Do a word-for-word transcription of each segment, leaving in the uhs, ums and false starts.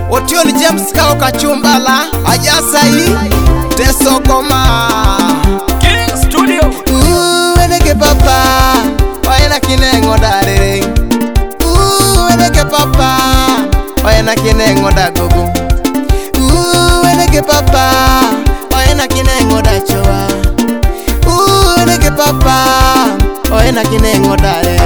Otioni James Kao Kachumbala Ajasai Teso Goma King Studio. Ooh, eneke papa Oena kinengo darere Ooh, eneke papa Oena kinengo da gogo Ooh, eneke papa Oena kinengo da choa Ooh, eneke papa Oena kinengo darere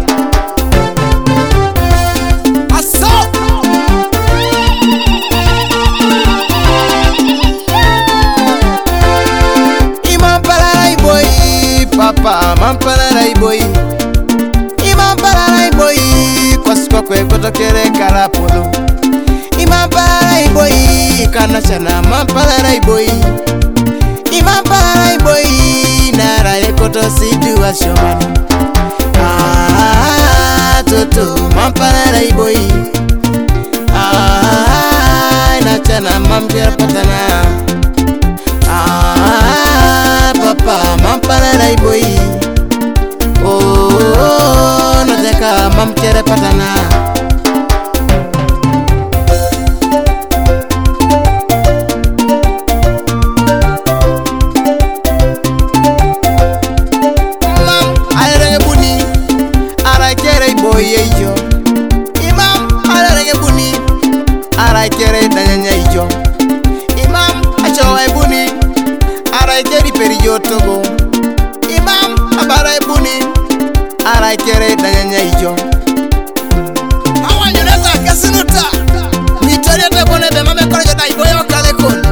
Papa, mampalarai boy Imampalarai boy Kwa sipa kwe kutokere karapolo Imampalarai boy Kana chana mampalarai boy Imampalarai boy Nara ekoto situ wa shomani Ah, toto mampalarai boy Ah, nachana mampira patana Ah, papa mampalarai boy Oh, nataka mamkere patana Mam, alerenge buni Arai kere boy yejo Imam, alerenge buni Arai kere danyanya yejo Imam, achawa buni Arai kere perijo togo Imam abarai buni Arai kere danyanya ijo Awa nyoneta kasinuta Mitoria tebone be mame kore jota iboyo kalekon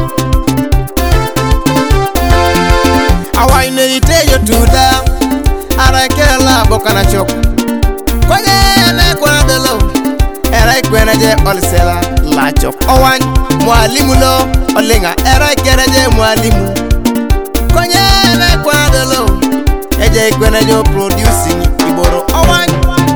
Awa ine itejo tuda Arai kere la boka na choko Kwenye ene kwa delo Erai kwene je olisela la choko Owan mwalimu lo olinga Erai kere je mwalimu Kwenye ene kwa delo Eje ikwene jo producing iboro owan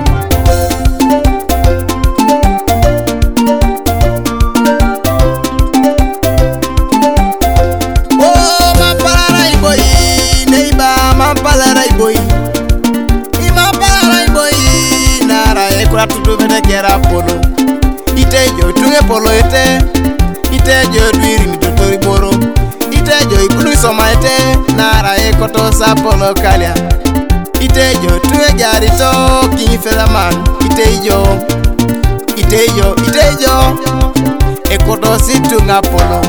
Oh, mampalarai boy Neiba mampalarai boy Imampalarai boy Nara ekura tutu vene kera polo Itejo tunge polo ete Itejo duiri mitotori boro Itejo ipunu isoma ete Nara ekoto sa polo kalia Itejo tuwe gari to King Featherman Itejo Itejo Itejo Ekoto situ nga polo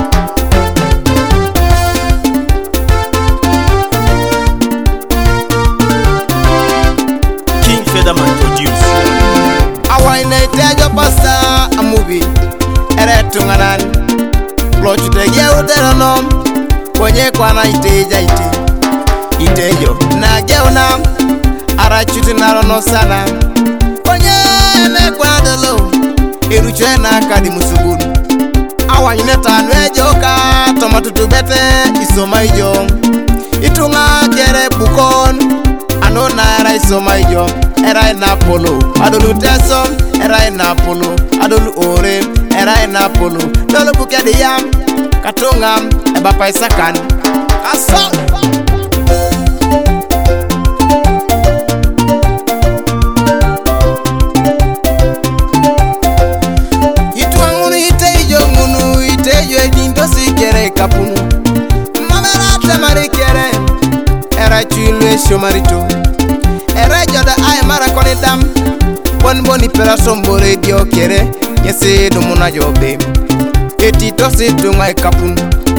King Featherman produce. Awa ina itejo pasta a movie Ere tunganan Plochu tege uteronom Kwenye kwa na iteja ite Itejo na geuna Ara chuti narono sana Kwenye me kwa delo Iruchwe na kadi musugunu Awa ineta nwejoka Tomatu tubete isoma ijo Itunga kere bukon Anona era isoma ijo Era ina polo Adolu teso Era ina polo Adolu ore Era ina polo Dolo buke di yam Katunga Eba paisakan Asa Ituangunu itejo ngunu Itejo edinto sikere kapunu Mamera temari kere Era chilwe shomarito Era joda aye mara koni dam Bon boni pera sombore dio kere Nyese dumuna jobe Eti tosi tunga kapunu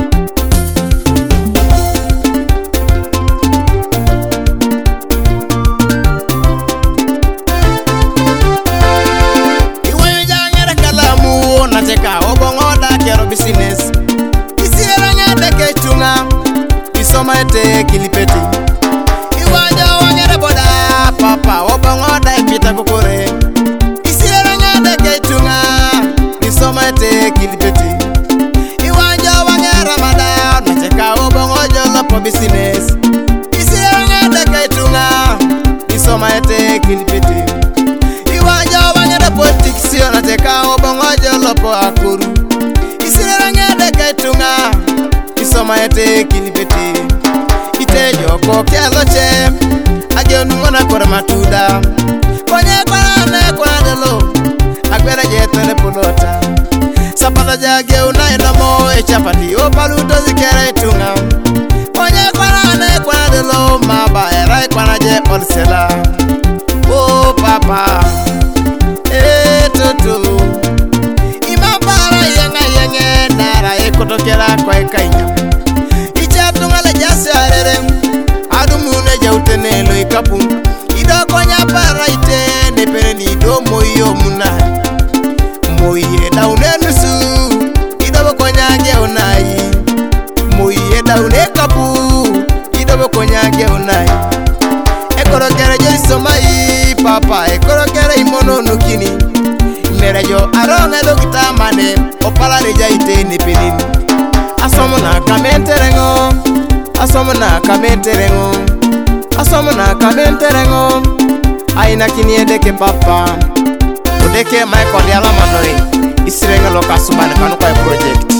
Iwe jangere kalamu Nateka obongo da kero business Isire ranya deke chunga Isoma ete kilipeti Iwaja wangere boda Papa obongo da epita kukure Isire ranya deke chunga Isoma ete kilipeti Iwaja wangere mada Nateka obongo jolo po business Isire ranya deke chunga Isoma ete kilipeti Iwaja wangere politiksio Nateka obongo jolo po akuru Isire ranya deke chunga Isoma ete kilipeti Itejo koke aloche Ajonu ngona kora matuda Kwenye kwa ne kwa delo Agbera jetele polota chapati o paluto zikere tunga onye kwana ne kwana de lo maba era kwana je olsela o papa e tutu ima para yenga yenge nara e kotokera kwa kainya icha tunga le jase arere adumune jautene lo ikapu ido konya para ite ne pere ni do moyo muna moye daunenusu ido konya ge onai moye daune kapu ido konya ge onai ekoro kere je somai papa ekoro kere imono nukini merejo aronga do kitamane opala le jaite ne pelini asomona kamenterengo asomona kamenterengo asomona kamenterengo aina kiniede ke papa odeke mai ko diala manoi isirenga loka subane kanu kwa project